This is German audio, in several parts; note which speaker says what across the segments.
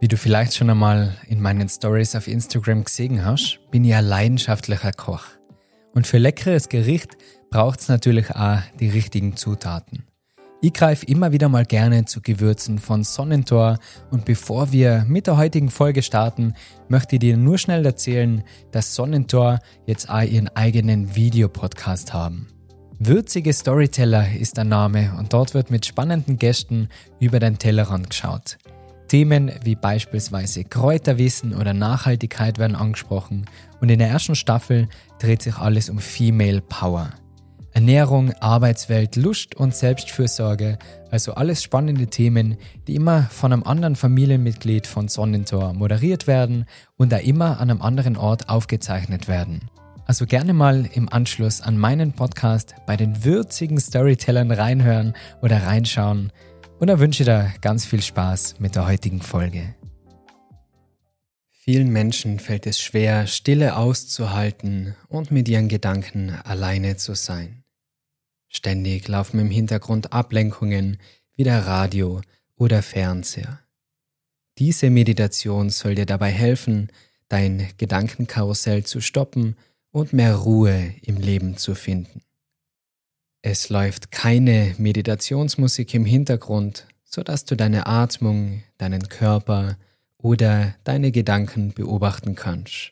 Speaker 1: Wie du vielleicht schon einmal in meinen Stories auf Instagram gesehen hast, bin ich ein leidenschaftlicher Koch. Und für leckeres Gericht braucht es natürlich auch die richtigen Zutaten. Ich greife immer wieder mal gerne zu Gewürzen von Sonnentor und bevor wir mit der heutigen Folge starten, möchte ich dir nur schnell erzählen, dass Sonnentor jetzt auch ihren eigenen Videopodcast haben. Würzige Storyteller ist der Name und dort wird mit spannenden Gästen über den Tellerrand geschaut. Themen wie beispielsweise Kräuterwissen oder Nachhaltigkeit werden angesprochen und in der ersten Staffel dreht sich alles um Female Power. Ernährung, Arbeitswelt, Lust und Selbstfürsorge, also alles spannende Themen, die immer von einem anderen Familienmitglied von Sonnentor moderiert werden und da immer an einem anderen Ort aufgezeichnet werden. Also gerne mal im Anschluss an meinen Podcast bei den würzigen Storytellern reinhören oder reinschauen und da wünsche ich dir ganz viel Spaß mit der heutigen Folge. Vielen Menschen fällt es schwer, Stille auszuhalten und mit ihren Gedanken alleine zu sein. Ständig laufen im Hintergrund Ablenkungen wie der Radio oder Fernseher. Diese Meditation soll dir dabei helfen, dein Gedankenkarussell zu stoppen und mehr Ruhe im Leben zu finden. Es läuft keine Meditationsmusik im Hintergrund, sodass du deine Atmung, deinen Körper oder deine Gedanken beobachten kannst.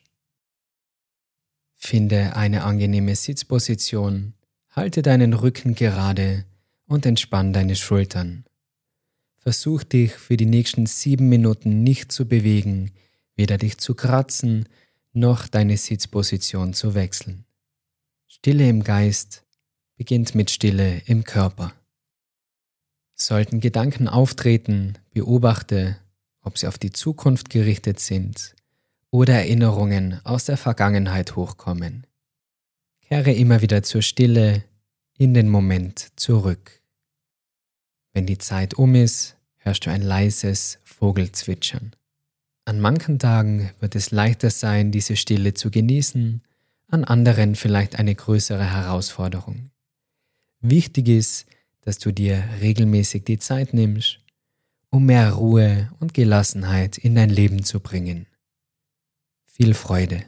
Speaker 1: Finde eine angenehme Sitzposition, halte deinen Rücken gerade und entspann deine Schultern. Versuch dich für die nächsten 7 Minuten nicht zu bewegen, weder dich zu kratzen, noch deine Sitzposition zu wechseln. Stille im Geist beginnt mit Stille im Körper. Sollten Gedanken auftreten, beobachte, ob sie auf die Zukunft gerichtet sind oder Erinnerungen aus der Vergangenheit hochkommen. Kehre immer wieder zur Stille in den Moment zurück. Wenn die Zeit um ist, hörst du ein leises Vogelzwitschern. An manchen Tagen wird es leichter sein, diese Stille zu genießen, an anderen vielleicht eine größere Herausforderung. Wichtig ist, dass du dir regelmäßig die Zeit nimmst, um mehr Ruhe und Gelassenheit in dein Leben zu bringen. Viel Freude!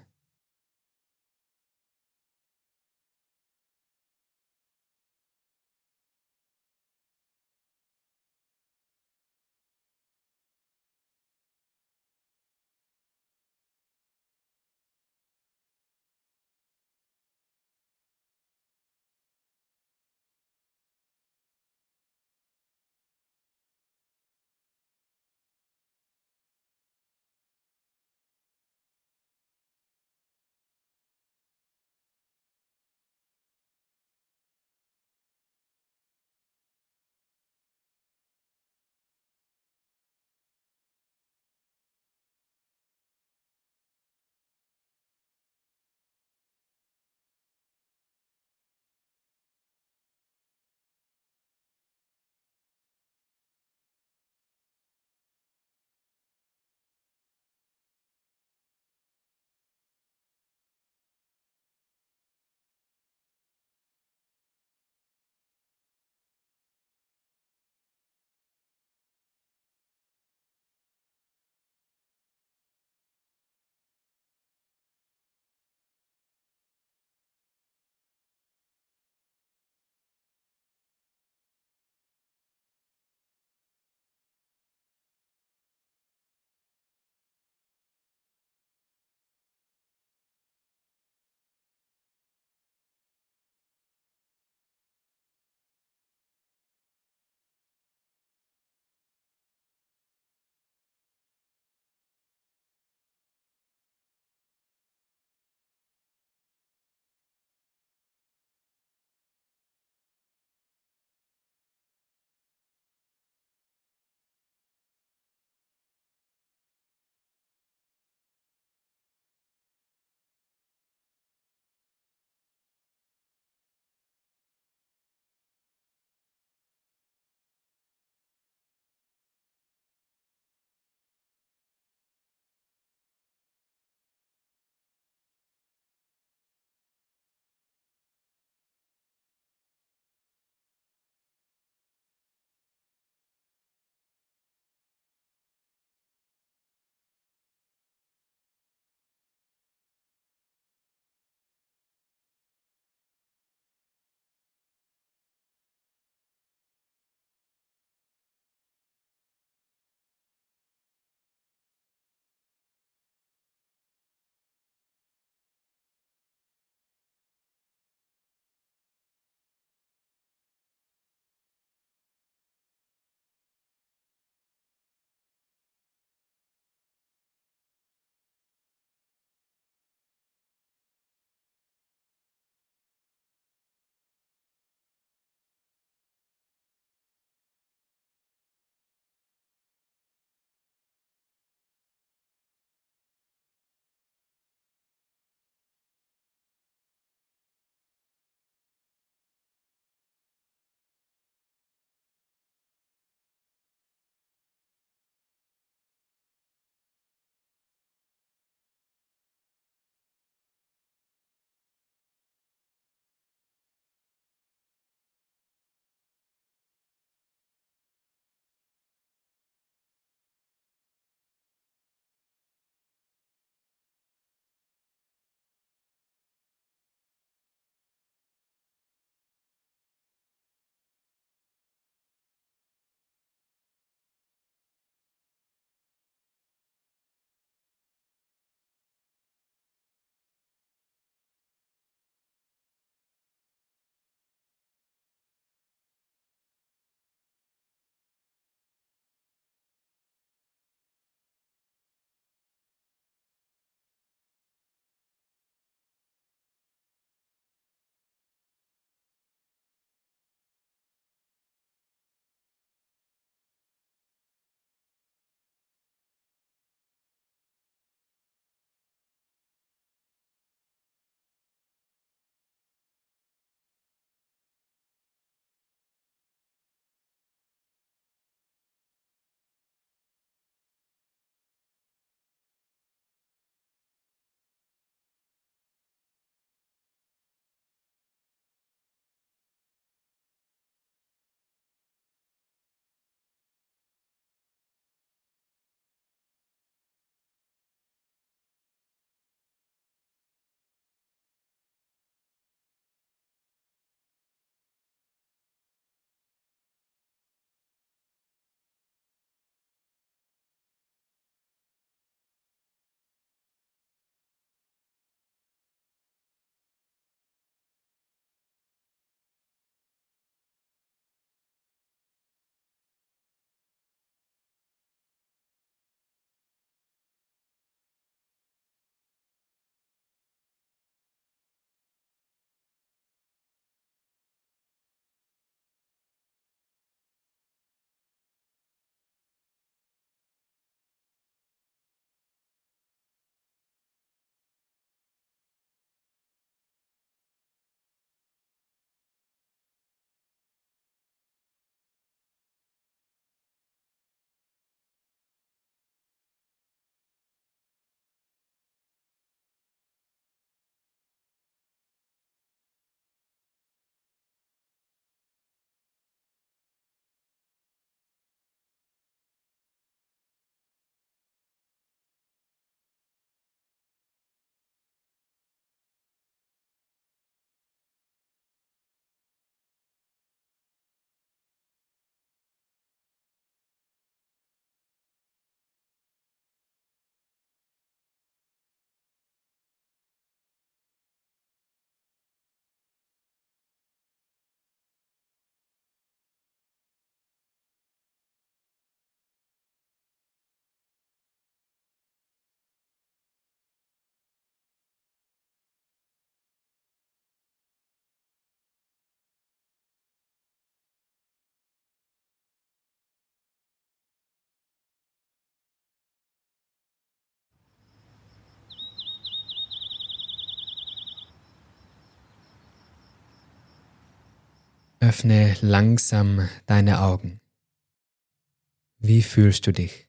Speaker 1: Öffne langsam deine Augen. Wie fühlst du dich?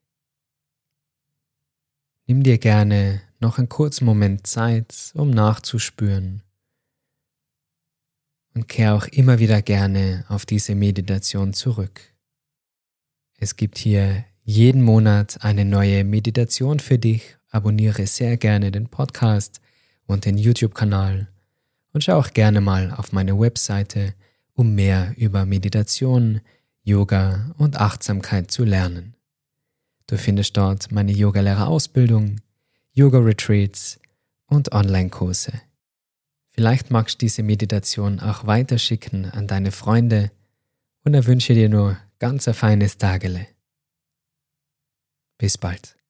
Speaker 1: Nimm dir gerne noch einen kurzen Moment Zeit, um nachzuspüren und kehr auch immer wieder gerne auf diese Meditation zurück. Es gibt hier jeden Monat eine neue Meditation für dich. Abonniere sehr gerne den Podcast und den YouTube-Kanal und schau auch gerne mal auf meine Webseite, um mehr über Meditation, Yoga und Achtsamkeit zu lernen. Du findest dort meine Yogalehrerausbildung, Yoga-Retreats und Online-Kurse. Vielleicht magst du diese Meditation auch weiterschicken an deine Freunde und wünsche dir nur ganz ein feines Tagele. Bis bald.